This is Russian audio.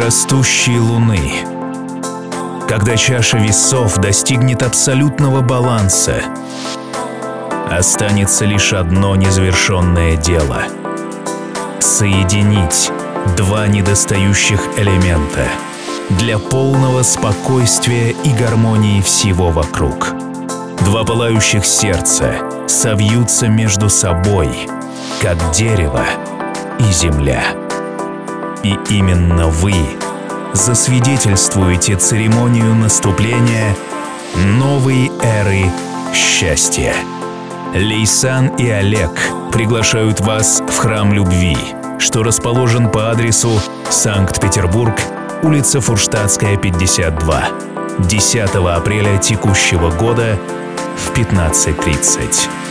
растущей луны. Когда чаша весов достигнет абсолютного баланса, останется лишь одно незавершенное дело — соединить два недостающих элемента для полного спокойствия и гармонии всего вокруг. Два пылающих сердца совьются между собой, как дерево и земля. И именно вы засвидетельствуете церемонию наступления новой эры счастья. Лейсан и Олег приглашают вас в храм любви, что расположен по адресу Санкт-Петербург, улица Фурштадтская, 52, 10 апреля текущего года в 15:30.